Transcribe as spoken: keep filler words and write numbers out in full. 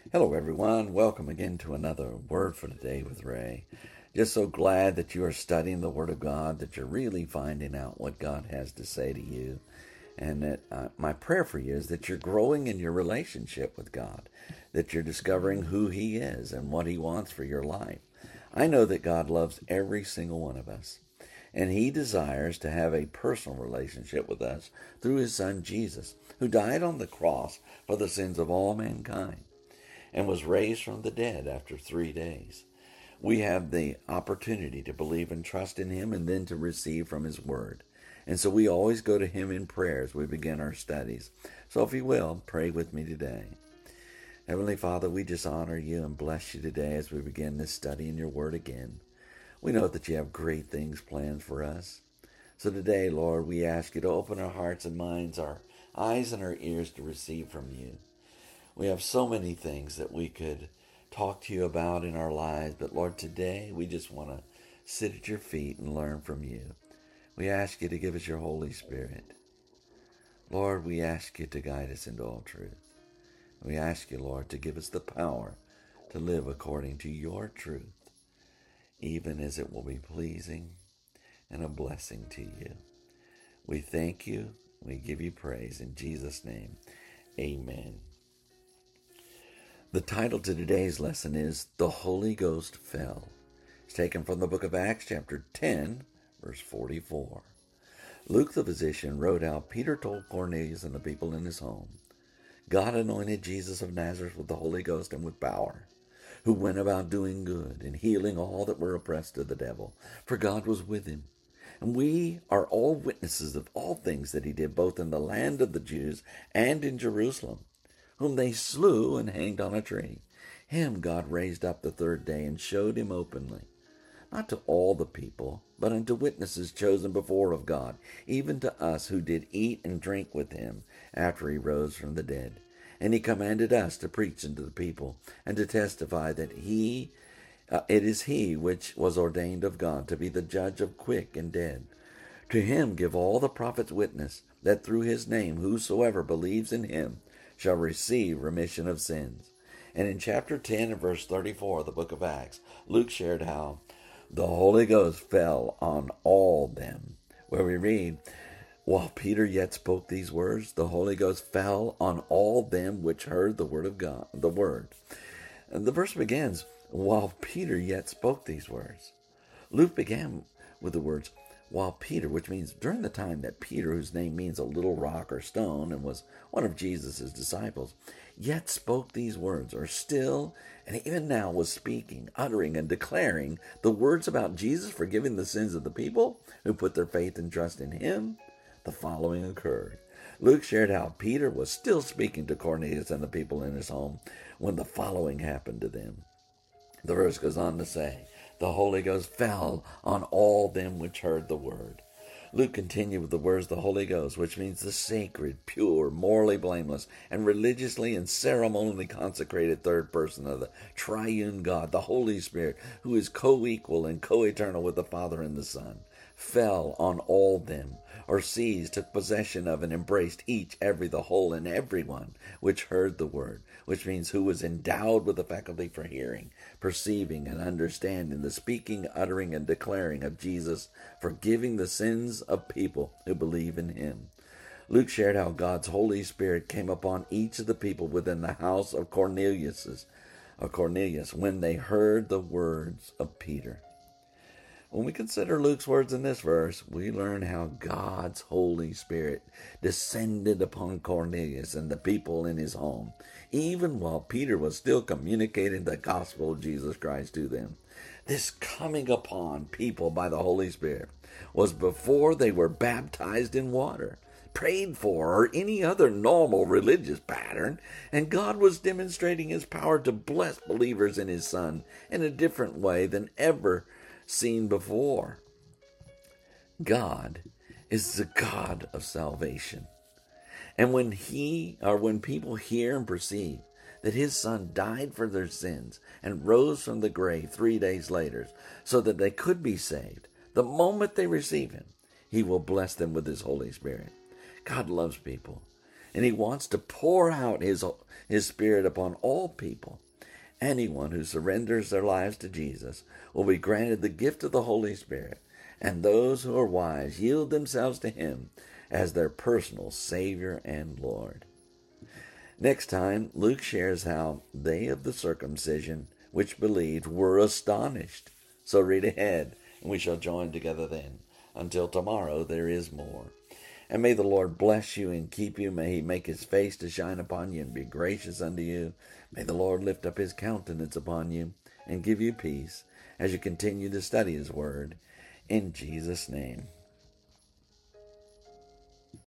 Hello, everyone. Welcome again to another Word for Today with Ray. Just so glad that you are studying the Word of God, that you're really finding out what God has to say to you. And that uh, my prayer for you is that you're growing in your relationship with God, that you're discovering who He is and what He wants for your life. I know that God loves every single one of us, and He desires to have a personal relationship with us through His Son Jesus, who died on the cross for the sins of all mankind and was raised from the dead after three days. We have the opportunity to believe and trust in Him and then to receive from His Word. And so we always go to Him in prayer as we begin our studies. So if you will, pray with me today. Heavenly Father, we just honor You and bless You today as we begin this study in Your Word again. We know that You have great things planned for us. So today, Lord, we ask You to open our hearts and minds, our eyes and our ears to receive from You. We have so many things that we could talk to You about in our lives, but Lord, today we just want to sit at Your feet and learn from You. We ask You to give us Your Holy Spirit. Lord, we ask You to guide us into all truth. We ask You, Lord, to give us the power to live according to Your truth, even as it will be pleasing and a blessing to You. We thank You. We give You praise. In Jesus' name, amen. The title to today's lesson is The Holy Ghost Fell. It's taken from the book of Acts, chapter ten, verse forty-four. Luke the physician wrote how Peter told Cornelius and the people in his home, God anointed Jesus of Nazareth with the Holy Ghost and with power, who went about doing good and healing all that were oppressed of the devil, for God was with him. And we are all witnesses of all things that he did, both in the land of the Jews and in Jerusalem, whom they slew and hanged on a tree. Him God raised up the third day and showed him openly, not to all the people, but unto witnesses chosen before of God, even to us who did eat and drink with him after he rose from the dead. And he commanded us to preach unto the people, and to testify that he, uh, it is he which was ordained of God to be the judge of quick and dead. To him give all the prophets witness, that through his name whosoever believes in him shall receive remission of sins. And in chapter ten and verse thirty-four of the book of Acts, Luke shared how the Holy Ghost fell on all them, where we read, while Peter yet spoke these words, the Holy Ghost fell on all them which heard the word of God, the word. And the verse begins, while Peter yet spoke these words. Luke began with the words, while Peter, which means during the time that Peter, whose name means a little rock or stone, and was one of Jesus' disciples, yet spoke these words, or still, and even now was speaking, uttering, and declaring the words about Jesus forgiving the sins of the people who put their faith and trust in him, the following occurred. Luke shared how Peter was still speaking to Cornelius and the people in his home when the following happened to them. The verse goes on to say, the Holy Ghost fell on all them which heard the word. Luke continued with the words, the Holy Ghost, which means the sacred, pure, morally blameless, and religiously and ceremonially consecrated third person of the triune God, the Holy Spirit, who is co-equal and co-eternal with the Father and the Son, fell on all them, or seized, took possession of, and embraced each, every, the whole, and everyone which heard the word, which means who was endowed with the faculty for hearing, perceiving, and understanding the speaking, uttering, and declaring of Jesus, forgiving the sins of people who believe in him. Luke shared how God's Holy Spirit came upon each of the people within the house of Cornelius, of Cornelius when they heard the words of Peter. When we consider Luke's words in this verse, we learn how God's Holy Spirit descended upon Cornelius and the people in his home, even while Peter was still communicating the gospel of Jesus Christ to them. This coming upon people by the Holy Spirit was before they were baptized in water, prayed for, or any other normal religious pattern, and God was demonstrating his power to bless believers in his Son in a different way than ever seen before. God is the God of salvation. And when he, or when people hear and perceive that his Son died for their sins and rose from the grave three days later so that they could be saved, the moment they receive him, he will bless them with his Holy Spirit. God loves people. and he wants to pour out his, his Spirit upon all people. Anyone who surrenders their lives to Jesus will be granted the gift of the Holy Spirit, and those who are wise yield themselves to him as their personal Savior and Lord. Next time, Luke shares how they of the circumcision which believed were astonished. So read ahead, and we shall join together then. Until tomorrow, there is more. And may the Lord bless you and keep you. May he make his face to shine upon you and be gracious unto you. May the Lord lift up his countenance upon you and give you peace as you continue to study his word. In Jesus' name.